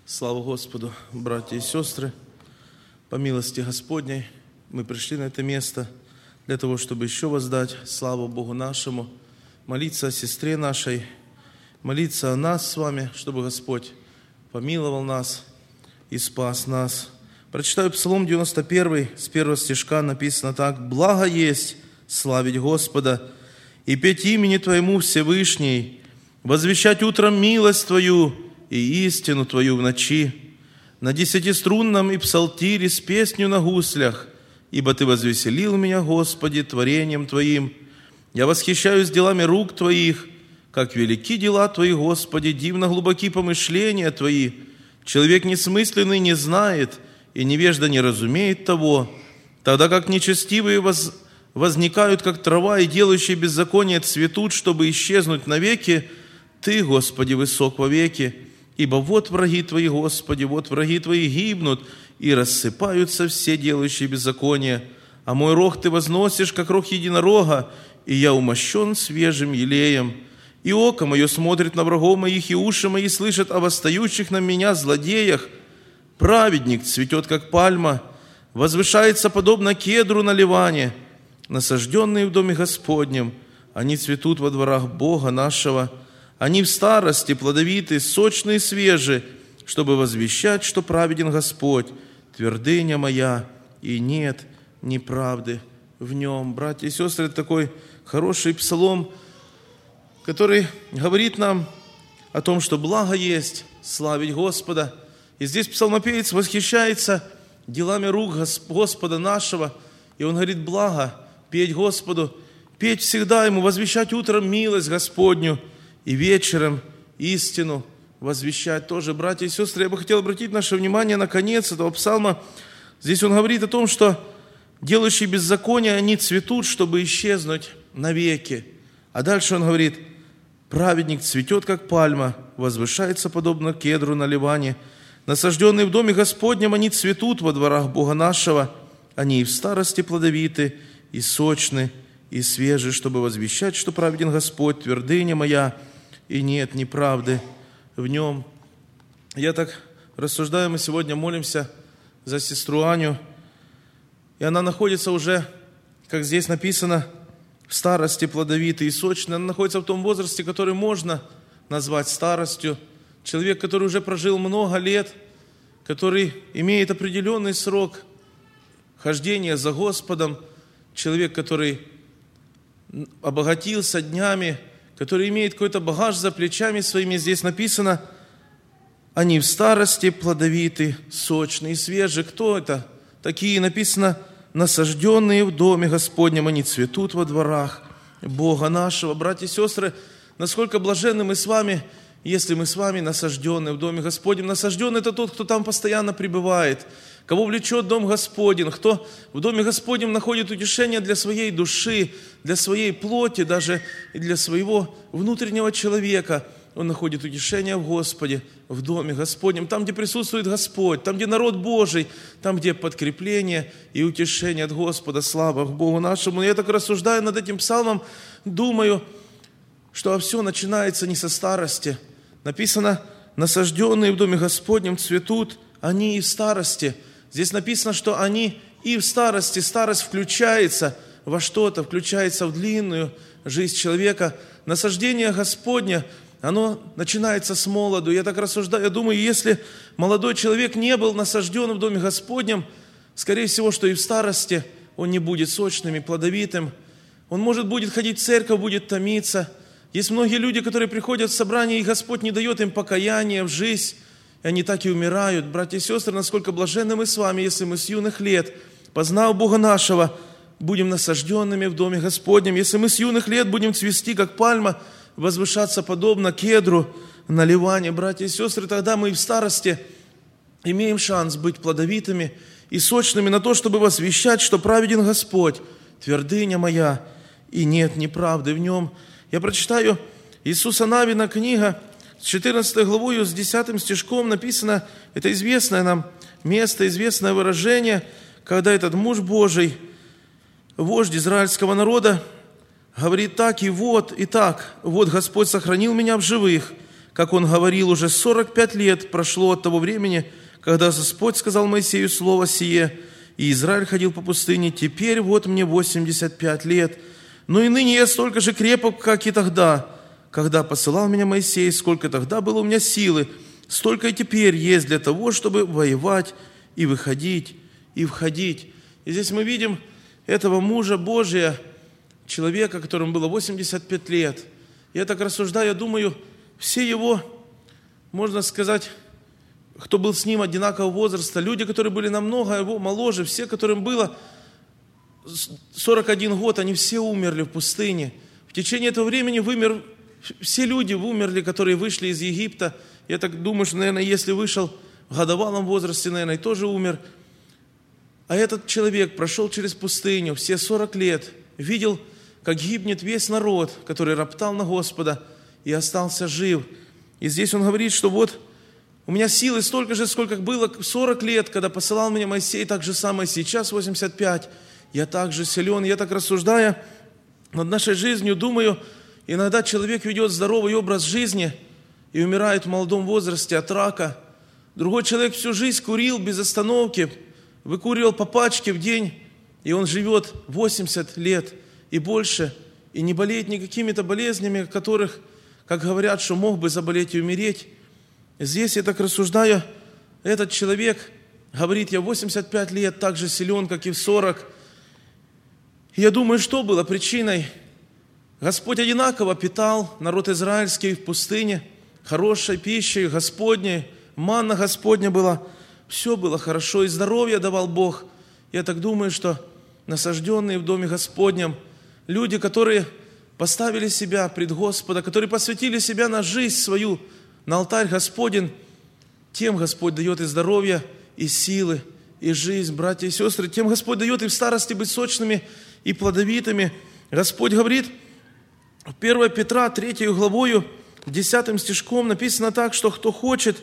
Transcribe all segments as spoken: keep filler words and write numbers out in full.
Слава Господу, братья и сестры! По милости Господней мы пришли на это место для того, чтобы еще воздать славу Богу нашему, молиться о сестре нашей, молиться о нас с вами, чтобы Господь помиловал нас и спас нас. Прочитаю Псалом девяносто один, с первого стишка написано так: «Благо есть славить Господа и петь имени Твоему Всевышний, возвещать утром милость Твою и истину Твою в ночи, на десятиструнном и псалтире с песнью на гуслях, ибо Ты возвеселил меня, Господи, творением Твоим. Я восхищаюсь делами рук Твоих, как велики дела Твои, Господи, дивно глубоки помышления Твои. Человек несмысленный не знает, и невежда не разумеет того, тогда как нечестивые воз... возникают, как трава, и делающие беззаконие цветут, чтобы исчезнуть навеки. Ты, Господи, высок вовеки. Ибо вот враги Твои, Господи, вот враги Твои гибнут, и рассыпаются все делающие беззаконие. А мой рог Ты возносишь, как рог единорога, и я умощен свежим елеем. И око мое смотрит на врагов моих, и уши мои слышат о восстающих на меня злодеях. Праведник цветет, как пальма, возвышается подобно кедру на Ливане. Насажденные в доме Господнем, они цветут во дворах Бога нашего. Они в старости плодовиты, сочные и свежие, чтобы возвещать, что праведен Господь, твердыня моя, и нет неправды в нем». Братья и сестры, это такой хороший псалом, который говорит нам о том, что благо есть славить Господа. И здесь псалмопевец восхищается делами рук Господа нашего, и он говорит: благо петь Господу, петь всегда Ему, возвещать утром милость Господню, и вечером истину возвещать тоже. Братья и сестры, я бы хотел обратить наше внимание на конец этого псалма. Здесь он говорит о том, что делающие беззаконие, они цветут, чтобы исчезнуть навеки. А дальше он говорит: праведник цветет, как пальма, возвышается подобно кедру на Ливане. Насажденные в доме Господнем, они цветут во дворах Бога нашего. Они и в старости плодовиты, и сочны, и свежи, чтобы возвещать, что праведен Господь, твердыня моя, и нет неправды в нем». Я так рассуждаю, мы сегодня молимся за сестру Аню, и она находится уже, как здесь написано, в старости плодовитой и сочной. Она находится в том возрасте, который можно назвать старостью. Человек, который уже прожил много лет, который имеет определенный срок хождения за Господом, человек, который обогатился днями, который имеет какой-то багаж за плечами своими. Здесь написано: они в старости плодовиты, сочные, свежие. Кто это? Такие, написано, насажденные в доме Господнем, они цветут во дворах Бога нашего. Братья и сестры, насколько блаженны мы с вами, если мы с вами насаждены в доме Господнем. Насажденный — это тот, кто там постоянно пребывает, кого влечет дом Господень, кто в доме Господнем находит утешение для своей души, для своей плоти, даже и для своего внутреннего человека. Он находит утешение в Господе, в доме Господнем, там, где присутствует Господь, там, где народ Божий, там, где подкрепление и утешение от Господа. Слава Богу нашему. Я так рассуждаю над этим псалмом, думаю, что все начинается не со старости. Написано: насажденные в доме Господнем цветут, они и в старости. Здесь написано, что они и в старости. Старость включается во что-то, включается в длинную жизнь человека. Насаждение Господне, оно начинается с молоду. Я так рассуждаю, я думаю, если молодой человек не был насажден в доме Господнем, скорее всего, что и в старости он не будет сочным и плодовитым. Он, может, будет ходить в церковь, будет томиться. Есть многие люди, которые приходят в собрание, и Господь не дает им покаяния в жизнь, и они так и умирают. Братья и сестры, насколько блаженны мы с вами, если мы с юных лет, познав Бога нашего, будем насажденными в доме Господнем. Если мы с юных лет будем цвести, как пальма, возвышаться подобно кедру на Ливане. Братья и сестры, тогда мы и в старости имеем шанс быть плодовитыми и сочными на то, чтобы возвещать, что праведен Господь, твердыня моя, и нет неправды в нем. Я прочитаю Иисуса Навина, книга, с четырнадцатой главой, с десятым стишком написано, это известное нам место, известное выражение, когда этот муж Божий, вождь израильского народа, говорит так: и вот, и так, вот Господь сохранил меня в живых, как он говорил, уже сорок пять лет прошло от того времени, когда Господь сказал Моисею слово сие, и Израиль ходил по пустыне. Теперь вот мне восемьдесят пять лет, но и ныне я столько же крепок, как и тогда, когда посылал меня Моисей, сколько тогда было у меня силы, столько и теперь есть для того, чтобы воевать и выходить, и входить». И здесь мы видим этого мужа Божия, человека, которому было восемьдесят пять лет. Я так рассуждаю, я думаю, все его, можно сказать, кто был с ним одинакового возраста, люди, которые были намного его моложе, все, которым было сорок один год, они все умерли в пустыне. В течение этого времени вымер, все люди умерли, которые вышли из Египта. Я так думаю, что, наверное, если вышел в годовалом возрасте, наверное, тоже умер. А этот человек прошел через пустыню все сорок лет, видел, как гибнет весь народ, который роптал на Господа, и остался жив. И здесь он говорит, что вот у меня силы столько же, сколько было сорок лет, когда посылал меня Моисей, так же самое сейчас, восемьдесят пять. Я так же силен. Я так рассуждая над нашей жизнью, думаю, иногда человек ведет здоровый образ жизни и умирает в молодом возрасте от рака. Другой человек всю жизнь курил без остановки, выкуривал по пачке в день, и он живет восемьдесят лет и больше, и не болеет никакими-то болезнями, которых, как говорят, что мог бы заболеть и умереть. Здесь я так рассуждаю, этот человек говорит, я восемьдесят пять лет, так же силен, как и в сорок. И я думаю, что было причиной? Господь одинаково питал народ израильский в пустыне, хорошей пищей Господней, манна Господня была. Все было хорошо, и здоровье давал Бог. Я так думаю, что насажденные в доме Господнем, люди, которые поставили себя пред Господа, которые посвятили себя на жизнь свою, на алтарь Господень, тем Господь дает и здоровье, и силы, и жизнь, братья и сестры. Тем Господь дает и в старости быть сочными и плодовитыми. Господь говорит, первое Петра, третью главою, десятым стишком написано так, что кто хочет,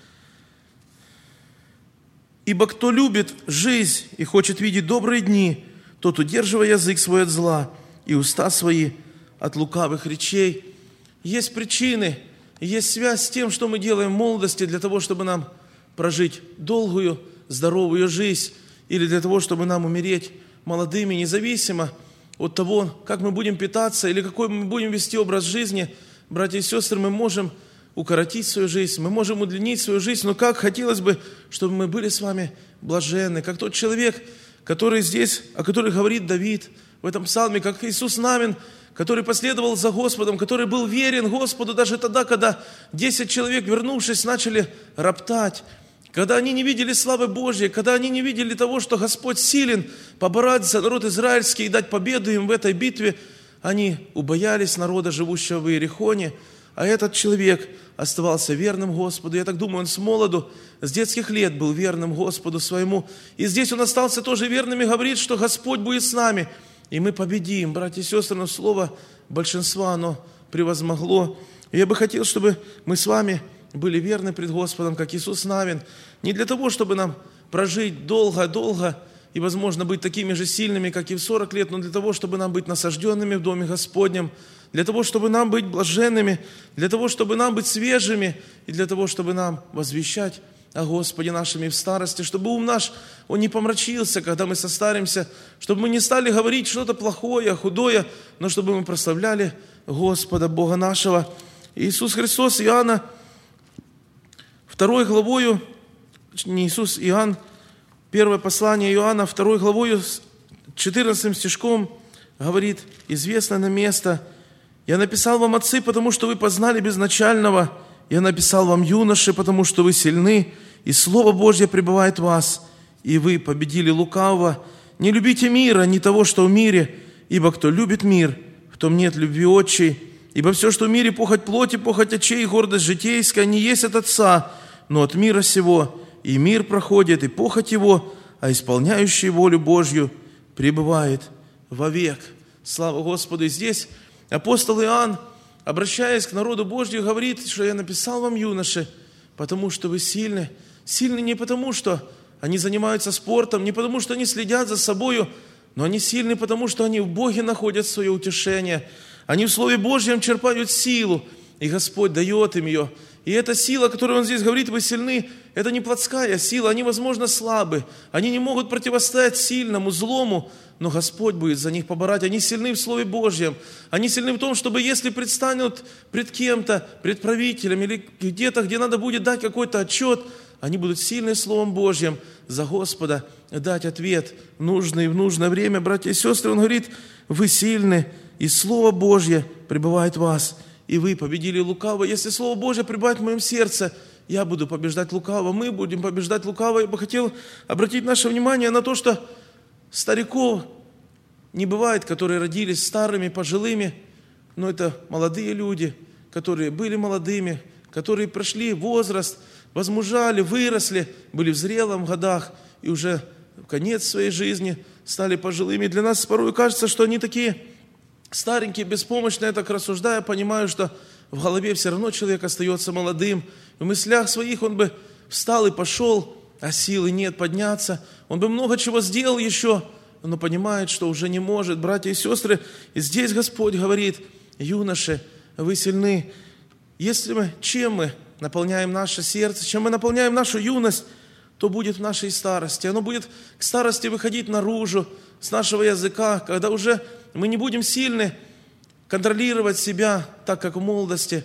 ибо кто любит жизнь и хочет видеть добрые дни, тот, удерживая язык свой от зла и уста свои от лукавых речей. Есть причины, есть связь с тем, что мы делаем в молодости для того, чтобы нам прожить долгую, здоровую жизнь, или для того, чтобы нам умереть молодыми, независимо от того, как мы будем питаться или какой мы будем вести образ жизни. Братья и сестры, мы можем укоротить свою жизнь, мы можем удлинить свою жизнь, но как хотелось бы, чтобы мы были с вами блаженны, как тот человек, который здесь, о котором говорит Давид в этом псалме, как Иисус Навин, который последовал за Господом, который был верен Господу даже тогда, когда десять человек, вернувшись, начали роптать, когда они не видели славы Божьей, когда они не видели того, что Господь силен побороть за народ израильский и дать победу им в этой битве, они убоялись народа, живущего в Иерихоне, а этот человек оставался верным Господу. Я так думаю, он с молоду, с детских лет был верным Господу своему. И здесь он остался тоже верным и говорит, что Господь будет с нами, и мы победим. Братья и сестры, но слово большинства, оно превозмогло. И я бы хотел, чтобы мы с вами были верны пред Господом, как Иисус Навин. Не для того, чтобы нам прожить долго-долго и, возможно, быть такими же сильными, как и в сорок лет, но для того, чтобы нам быть насажденными в Доме Господнем, для того, чтобы нам быть блаженными, для того, чтобы нам быть свежими, и для того, чтобы нам возвещать о Господе нашими в старости, чтобы ум наш, он не помрачился, когда мы состаримся, чтобы мы не стали говорить что-то плохое, худое, но чтобы мы прославляли Господа, Бога нашего. Иисус Христос, Иоанна, второй главою, не Иисус, Иоанн, первое послание Иоанна, второй главою, четырнадцатым стишком, говорит, известное нам место: «Я написал вам, отцы, потому что вы познали безначального. Я написал вам, юноши, потому что вы сильны, и Слово Божье пребывает в вас, и вы победили лукавого. Не любите мира, не того, что в мире, ибо кто любит мир, в том нет любви отчей. Ибо все, что в мире, похоть плоти, похоть очей, гордость житейская, не есть от Отца, но от мира сего. И мир проходит, и похоть его, а исполняющий волю Божью пребывает вовек». Слава Господу! И здесь апостол Иоанн, обращаясь к народу Божью, говорит, что я написал вам, юноши, потому что вы сильны. Сильны не потому, что они занимаются спортом, не потому, что они следят за собою, но они сильны, потому что они в Боге находят свое утешение. Они в Слове Божьем черпают силу. и Господь дает им ее. И эта сила, о которой Он здесь говорит, вы сильны, это не плотская сила, они, возможно, слабы, они не могут противостоять сильному, злому, но Господь будет за них поборать. Они сильны в Слове Божьем, они сильны в том, чтобы если предстанут пред кем-то, пред правителем или где-то, где надо будет дать какой-то отчет, они будут сильны Словом Божьим за Господа дать ответ нужный в нужное время. Братья и сестры, Он говорит, вы сильны, и Слово Божье пребывает в вас, и вы победили лукавого. Если Слово Божье пребывает в моем сердце, я буду побеждать лукавого, мы будем побеждать лукавого. Я бы хотел обратить наше внимание на то, что стариков не бывает, которые родились старыми, пожилыми, но это молодые люди, которые были молодыми, которые прошли возраст, возмужали, выросли, были в зрелом годах и уже в конец своей жизни стали пожилыми. Для нас порой кажется, что они такие старенькие, беспомощные. Я так рассуждая, понимаю, что в голове все равно человек остается молодым. В мыслях своих он бы встал и пошел, а силы нет подняться. Он бы много чего сделал еще, но понимает, что уже не может. Братья и сестры, и здесь Господь говорит, юноши, вы сильны. Если мы, чем мы наполняем наше сердце, чем мы наполняем нашу юность, то будет в нашей старости. Оно будет к старости выходить наружу с нашего языка, когда уже мы не будем сильны контролировать себя, так как в молодости.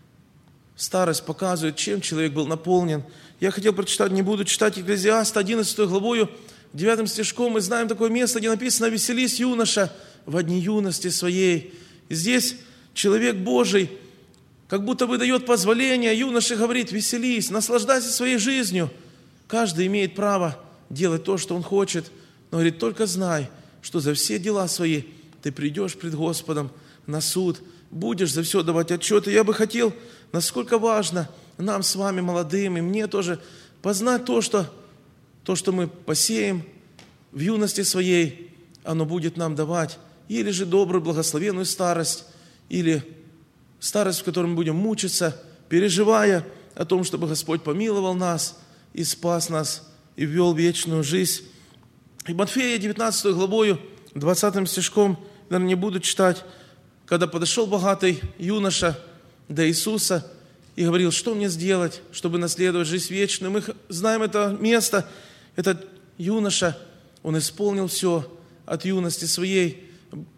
Старость показывает, чем человек был наполнен. Я хотел прочитать, не буду читать Екклезиаста, одиннадцатую главою, девятым стишком. Мы знаем такое место, где написано: «Веселись, юноша, во дни юности своей». И здесь человек Божий как будто бы дает позволение, юноше говорит: веселись, наслаждайся своей жизнью. Каждый имеет право делать то, что он хочет, но говорит: только знай, что за все дела свои ты придешь пред Господом на суд, будешь за все давать отчет. И я бы хотел, насколько важно нам с вами, молодым, и мне тоже, познать то, что, то, что мы посеем в юности своей, оно будет нам давать или же добрую, благословенную старость, или старость, в которой мы будем мучиться, переживая о том, чтобы Господь помиловал нас и спас нас, и ввел в вечную жизнь. И Матфея девятнадцатую главою, двадцатым стишком, наверное, не буду читать, когда подошел богатый юноша до Иисуса и говорил: что мне сделать, чтобы наследовать жизнь вечную? Мы знаем это место. Этот юноша, он исполнил все от юности своей.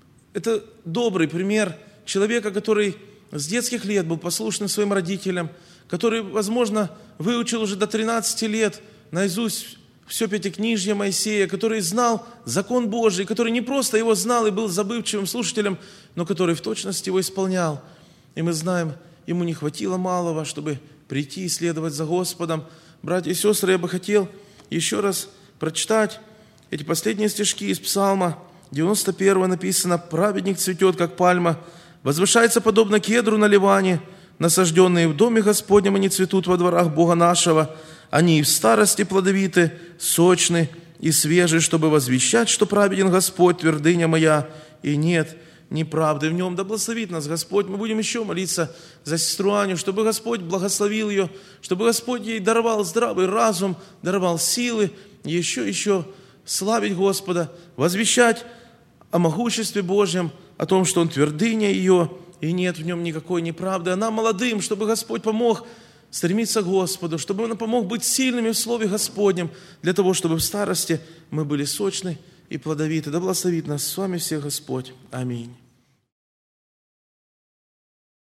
Это добрый пример человека, который с детских лет был послушным своим родителям, который, возможно, выучил уже до тринадцати лет наизусть все пятикнижье Моисея, который знал закон Божий, который не просто его знал и был забывчивым слушателем, но который в точности его исполнял. И мы знаем, ему не хватило малого, чтобы прийти и следовать за Господом. Братья и сестры, я бы хотел еще раз прочитать эти последние стишки из Псалма девяносто первого. Написано: «Праведник цветет, как пальма, возвышается подобно кедру на Ливане, насажденные в доме Господнем, они цветут во дворах Бога нашего. Они и в старости плодовиты, сочны и свежи, чтобы возвещать, что праведен Господь, твердыня моя, и нет неправды в нем». Да благословит нас Господь. Мы будем еще молиться за сестру Аню, чтобы Господь благословил ее, чтобы Господь ей даровал здравый разум, даровал силы, и еще, еще славить Господа, возвещать о могуществе Божьем, о том, что Он твердыня ее, и нет в нем никакой неправды. А нам, молодым, чтобы Господь помог стремиться к Господу, чтобы Он помог быть сильными в Слове Господнем, для того, чтобы в старости мы были сочны и плодовиты. Да благословит нас с вами всех Господь. Аминь.